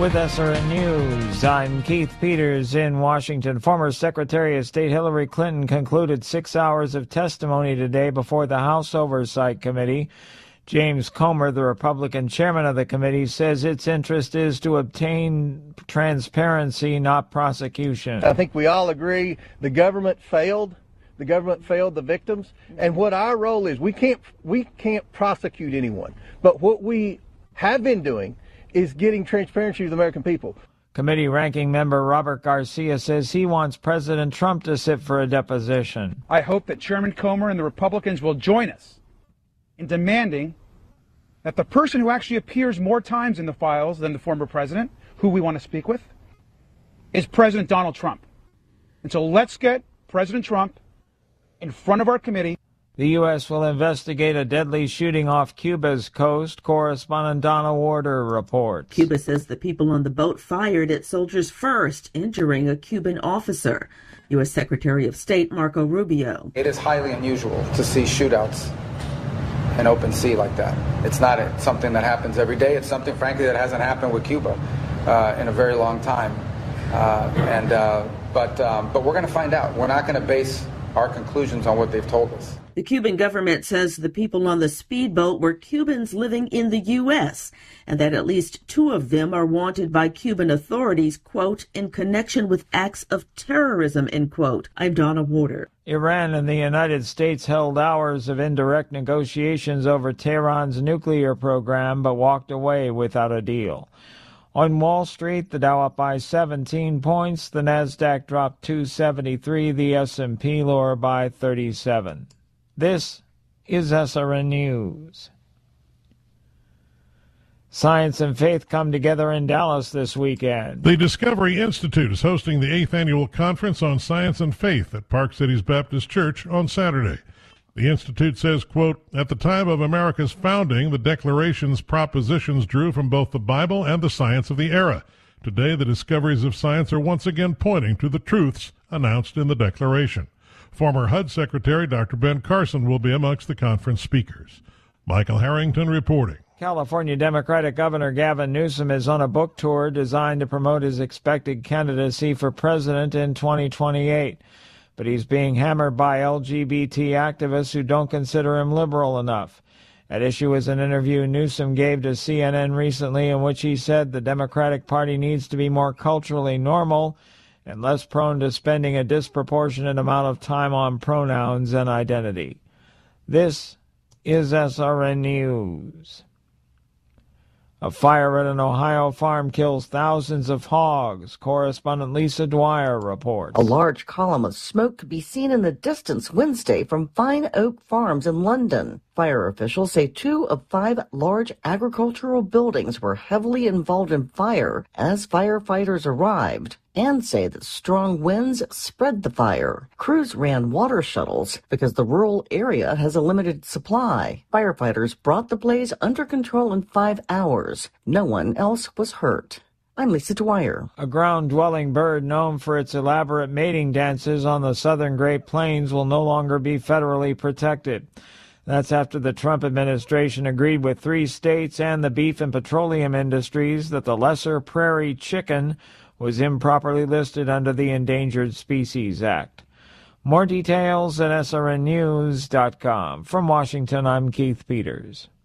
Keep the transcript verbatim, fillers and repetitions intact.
With S R N News, I'm Keith Peters in Washington. Former Secretary of State Hillary Clinton concluded six hours of testimony today before the House Oversight Committee. James Comer, the Republican chairman of the committee, says its interest is to obtain transparency, not prosecution. I think we all agree the government failed. The government failed the victims. And what our role is, we can't, we can't prosecute anyone. But what we have been doing is getting transparency to the American people. Committee ranking member Robert Garcia says he wants President Trump to sit for a deposition. I hope that Chairman Comer and the Republicans will join us in demanding that the person who actually appears more times in the files than the former president, who we want to speak with, is President Donald Trump. And so let's get President Trump in front of our committee. The U S will investigate a deadly shooting off Cuba's coast. Correspondent Donna Warder reports. Cuba says the people on the boat fired at soldiers first, injuring a Cuban officer. U S Secretary of State Marco Rubio. It is highly unusual to see shootouts in open sea like that. It's not a, something that happens every day. It's something, frankly, that hasn't happened with Cuba uh, in a very long time. Uh, and uh, but um, but we're going to find out. We're not going to base our conclusions on what they've told us. The Cuban government says the people on the speedboat were Cubans living in the U S and that at least two of them are wanted by Cuban authorities, quote, in connection with acts of terrorism, end quote. I'm Donna Warder. Iran and the United States held hours of indirect negotiations over Tehran's nuclear program, but walked away without a deal. On Wall Street, the Dow up by seventeen points, the Nasdaq dropped two seventy-three, the S and P lower by thirty-seven. This is S R N News. Science and faith come together in Dallas this weekend. The Discovery Institute is hosting the eighth Annual Conference on Science and Faith at Park Cities Baptist Church on Saturday. The Institute says, quote, at the time of America's founding, the Declaration's propositions drew from both the Bible and the science of the era. Today, the discoveries of science are once again pointing to the truths announced in the Declaration. Former H U D Secretary Doctor Ben Carson will be amongst the conference speakers. Michael Harrington reporting. California Democratic Governor Gavin Newsom is on a book tour designed to promote his expected candidacy for president in twenty twenty-eight. But he's being hammered by L G B T activists who don't consider him liberal enough. At issue is an interview Newsom gave to C N N recently in which he said the Democratic Party needs to be more culturally normal and less prone to spending a disproportionate amount of time on pronouns and identity. This is S R N News. A fire at an Ohio farm kills thousands of hogs. Correspondent Lisa Dwyer reports. A large column of smoke could be seen in the distance Wednesday from Fine Oak Farms in London. Fire officials say two of five large agricultural buildings were heavily involved in fire as firefighters arrived, and say that strong winds spread the fire. Crews ran water shuttles because the rural area has a limited supply. Firefighters brought the blaze under control in five hours. No one else was hurt. I'm Lisa Dwyer. A ground-dwelling bird known for its elaborate mating dances on the southern Great Plains will no longer be federally protected. That's after the Trump administration agreed with three states and the beef and petroleum industries that the lesser prairie chicken was improperly listed under the Endangered Species Act. More details at S R N news dot com. From Washington, I'm Keith Peters.